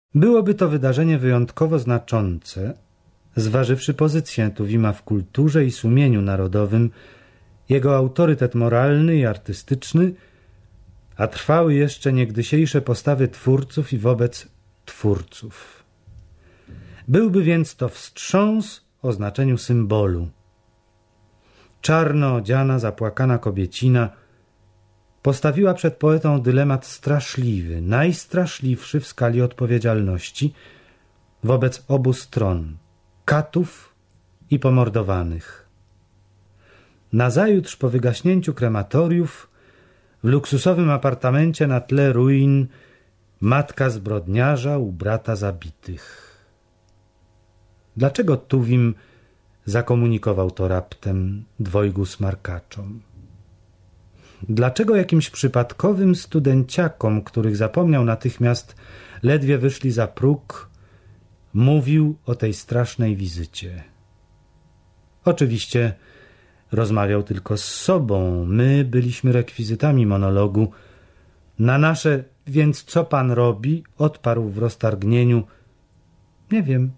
Byłoby to wydarzenie wyjątkowo znaczące, zważywszy pozycję Tuwima w kulturze i sumieniu narodowym, jego autorytet moralny i artystyczny, a trwały jeszcze niegdysiejsze postawy twórców i wobec twórców. Byłby więc to wstrząs o znaczeniu symbolu. Czarno odziana, zapłakana kobiecina postawiła przed poetą dylemat straszliwy, najstraszliwszy w skali odpowiedzialności wobec obu stron, katów i pomordowanych. Nazajutrz po wygaśnięciu krematoriów w luksusowym apartamencie na tle ruin matka zbrodniarza u brata zabitych. Dlaczego Tuwim zakomunikował to raptem dwojgu smarkaczom? Dlaczego jakimś przypadkowym studenciakom, których zapomniał natychmiast, ledwie wyszli za próg, mówił o tej strasznej wizycie? Oczywiście rozmawiał tylko z sobą. My byliśmy rekwizytami monologu. Na nasze „więc co pan robi?” odparł w roztargnieniu: Nie wiem,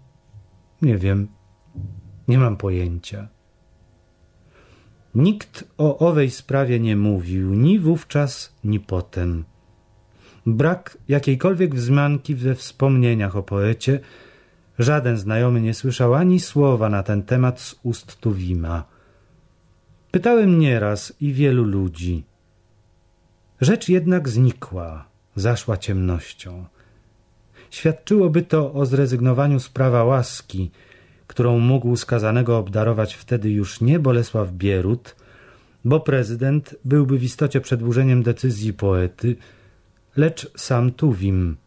nie mam pojęcia. Nikt o owej sprawie nie mówił, ni wówczas, ni potem. Brak jakiejkolwiek wzmianki we wspomnieniach o poecie. Żaden znajomy nie słyszał ani słowa na ten temat z ust Tuwima. Pytałem nieraz i wielu ludzi. Rzecz jednak znikła, zaszła ciemnością. Świadczyłoby to o zrezygnowaniu z prawa łaski, którą mógł skazanego obdarować wtedy już nie Bolesław Bierut, bo prezydent byłby w istocie przedłużeniem decyzji poety, lecz sam Tuwim,